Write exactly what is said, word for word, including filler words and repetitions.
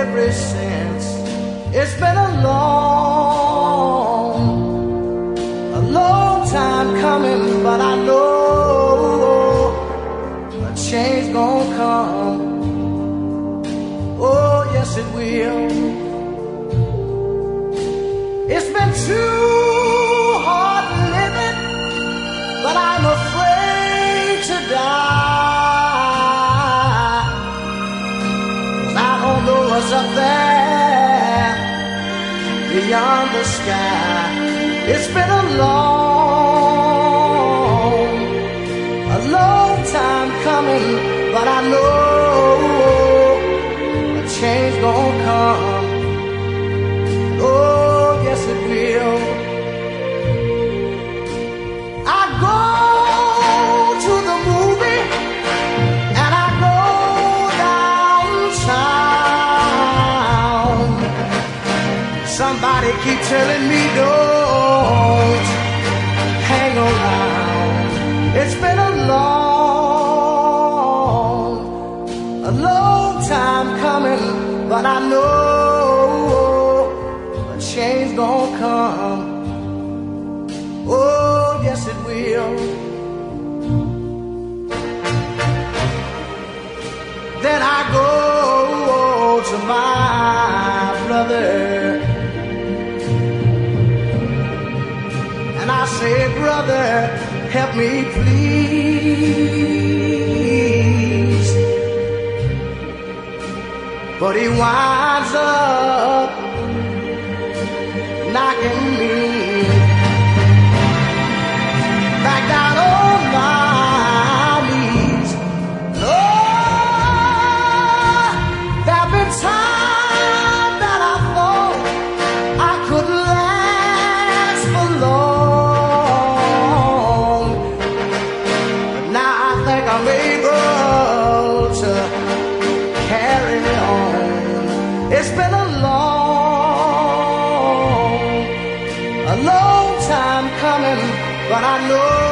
ever since. It's been a long, a long time coming, but I know a change gonna come. Oh, yes it will. It's been too hard living, but I'm afraid to die. 'Cause I don't know what's up there beyond the sky. It's been a long, a long time coming, but I know a change gonna come. Oh, yes it will. I go to the movie and I go downtown. Somebody keep telling me don't hang around. It's been a long, a long time coming, but I know a change gonna come. Oh, yes it will. Then I go to my brother and I say, brother, help me please. But he winds up knocking me back down on my knees. Oh, there've been times that I thought I could last for long, but now I think I'm able to carry on. It's been a long, a long time coming, but I know